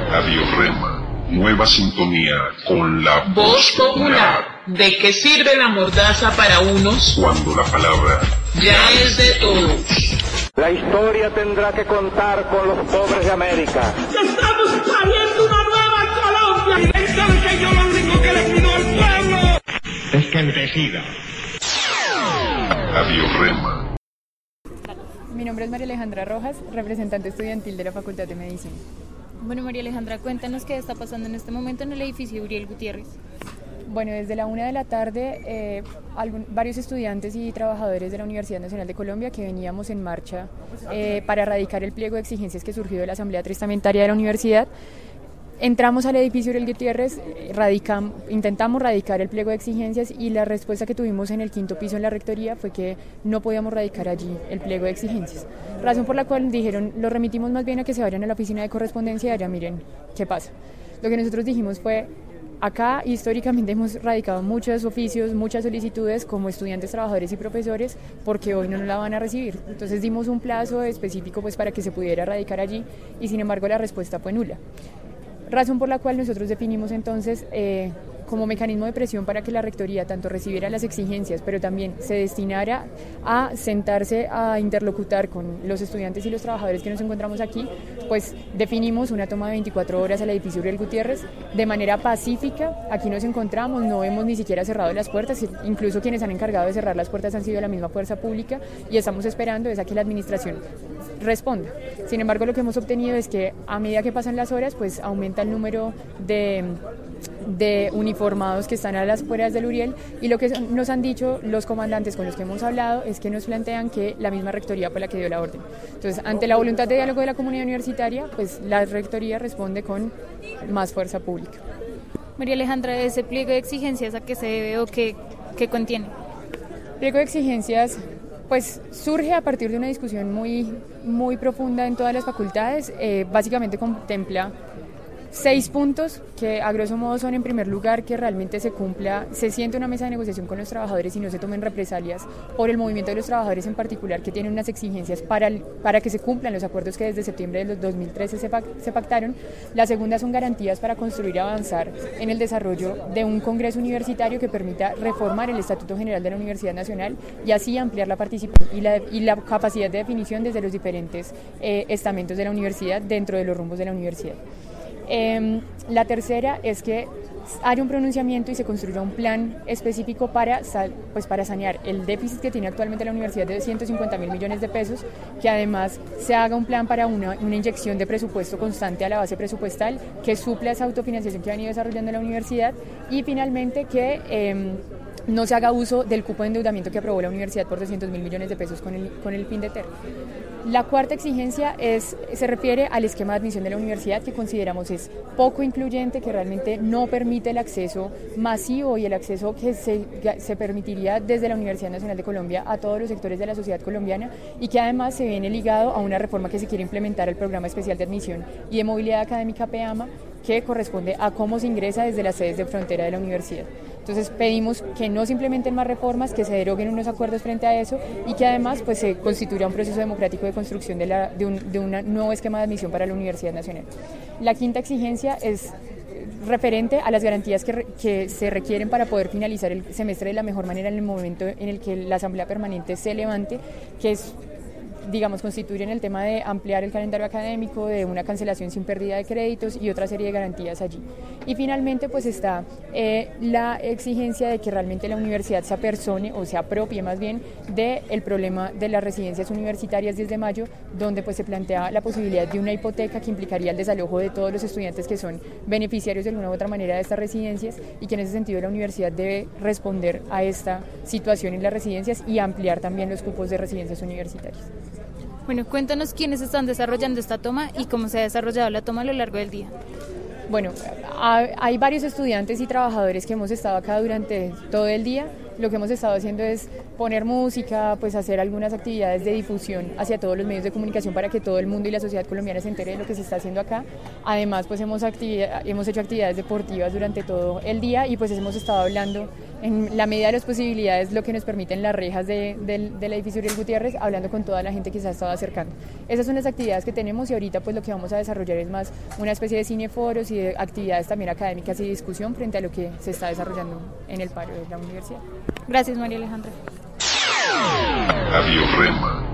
Radio Rema, nueva sintonía con la voz popular. ¿De qué sirve la mordaza para unos cuando la palabra ya es de todos? La historia tendrá que contar con los pobres de América. ¡Estamos pariendo una nueva Colombia! ¡Y piensan que yo lo único que le pido al pueblo es que decida! Radio Rema. Mi nombre es María Alejandra Rojas, representante estudiantil de la Facultad de Medicina. Bueno, María Alejandra, cuéntanos qué está pasando en este momento en el edificio Uriel Gutiérrez. Bueno, desde la 1 de la tarde, varios estudiantes y trabajadores de la Universidad Nacional de Colombia que veníamos en marcha para erradicar el pliego de exigencias que surgió de la Asamblea Testamentaria de la Universidad, entramos al edificio Uriel Gutiérrez, intentamos radicar el pliego de exigencias y la respuesta que tuvimos en el 5º piso en la rectoría fue que no podíamos radicar allí el pliego de exigencias. Razón por la cual dijeron, lo remitimos más bien a que se vayan a la oficina de correspondencia y allá miren qué pasa. Lo que nosotros dijimos fue, acá históricamente hemos radicado muchos oficios, muchas solicitudes como estudiantes, trabajadores y profesores porque hoy no nos la van a recibir. Entonces dimos un plazo específico pues, para que se pudiera radicar allí y sin embargo la respuesta fue nula. Razón por la cual nosotros definimos entonces como mecanismo de presión para que la rectoría tanto recibiera las exigencias, pero también se destinara a sentarse a interlocutar con los estudiantes y los trabajadores que nos encontramos aquí, pues definimos una toma de 24 horas al edificio Uriel Gutiérrez de manera pacífica. Aquí nos encontramos, no hemos ni siquiera cerrado las puertas, incluso quienes han encargado de cerrar las puertas han sido la misma fuerza pública y estamos esperando es a que la administración responda. Sin embargo, lo que hemos obtenido es que a medida que pasan las horas, pues aumenta el número de uniformados que están a las afueras del Uriel y lo que nos han dicho los comandantes con los que hemos hablado es que nos plantean que la misma rectoría fue la que dio la orden. Entonces, ante la voluntad de diálogo de la comunidad universitaria, pues la rectoría responde con más fuerza pública. María Alejandra, ¿ese pliego de exigencias a qué se debe o qué contiene? Pliego de exigencias pues surge a partir de una discusión muy profunda en todas las facultades. Básicamente contempla 6 puntos que a grosso modo son, en primer lugar, que realmente se siente una mesa de negociación con los trabajadores y no se tomen represalias por el movimiento de los trabajadores en particular, que tienen unas exigencias para que se cumplan los acuerdos que desde septiembre del 2013 se pactaron. La segunda son garantías para construir y avanzar en el desarrollo de un congreso universitario que permita reformar el Estatuto General de la Universidad Nacional y así ampliar la participación y la capacidad de definición desde los diferentes estamentos de la universidad dentro de los rumbos de la universidad. La tercera es que haya un pronunciamiento y se construya un plan específico para sanear el déficit que tiene actualmente la universidad de 150.000 millones de pesos, que además se haga un plan para una inyección de presupuesto constante a la base presupuestal que supla esa autofinanciación que ha venido desarrollando la universidad y finalmente que no se haga uso del cupo de endeudamiento que aprobó la universidad por 200.000 millones de pesos con el FINDETER. La cuarta exigencia se refiere al esquema de admisión de la universidad, que consideramos es poco incluyente, que realmente no permite el acceso masivo y el acceso que se permitiría desde la Universidad Nacional de Colombia a todos los sectores de la sociedad colombiana y que además se viene ligado a una reforma que se quiere implementar al Programa Especial de Admisión y de Movilidad Académica PEAMA, que corresponde a cómo se ingresa desde las sedes de frontera de la universidad. Entonces pedimos que no se implementen más reformas, que se deroguen unos acuerdos frente a eso y que además pues, se constituya un proceso democrático de construcción de un nuevo esquema de admisión para la Universidad Nacional. La quinta exigencia es referente a las garantías que se requieren para poder finalizar el semestre de la mejor manera en el momento en el que la Asamblea Permanente se levante, que es constituyen el tema de ampliar el calendario académico, de una cancelación sin pérdida de créditos y otra serie de garantías allí. Y finalmente pues está la exigencia de que realmente la universidad se apersone o se apropie más bien del problema de las residencias universitarias desde mayo, donde pues se plantea la posibilidad de una hipoteca que implicaría el desalojo de todos los estudiantes que son beneficiarios de alguna u otra manera de estas residencias y que en ese sentido la universidad debe responder a esta situación en las residencias y ampliar también los cupos de residencias universitarias. Bueno, cuéntanos quiénes están desarrollando esta toma y cómo se ha desarrollado la toma a lo largo del día. Bueno, hay varios estudiantes y trabajadores que hemos estado acá durante todo el día. lo que hemos estado haciendo es poner música, pues hacer algunas actividades de difusión hacia todos los medios de comunicación para que todo el mundo y la sociedad colombiana se entere de lo que se está haciendo acá. Además, pues hemos hecho actividades deportivas durante todo el día y pues hemos estado hablando en la medida de las posibilidades, lo que nos permiten las rejas del edificio Uriel Gutiérrez, hablando con toda la gente que se ha estado acercando. Esas son las actividades que tenemos y ahorita pues lo que vamos a desarrollar es más una especie de cineforos y de actividades también académicas y discusión frente a lo que se está desarrollando en el paro de la universidad. Gracias, María Alejandra. Radio Rema.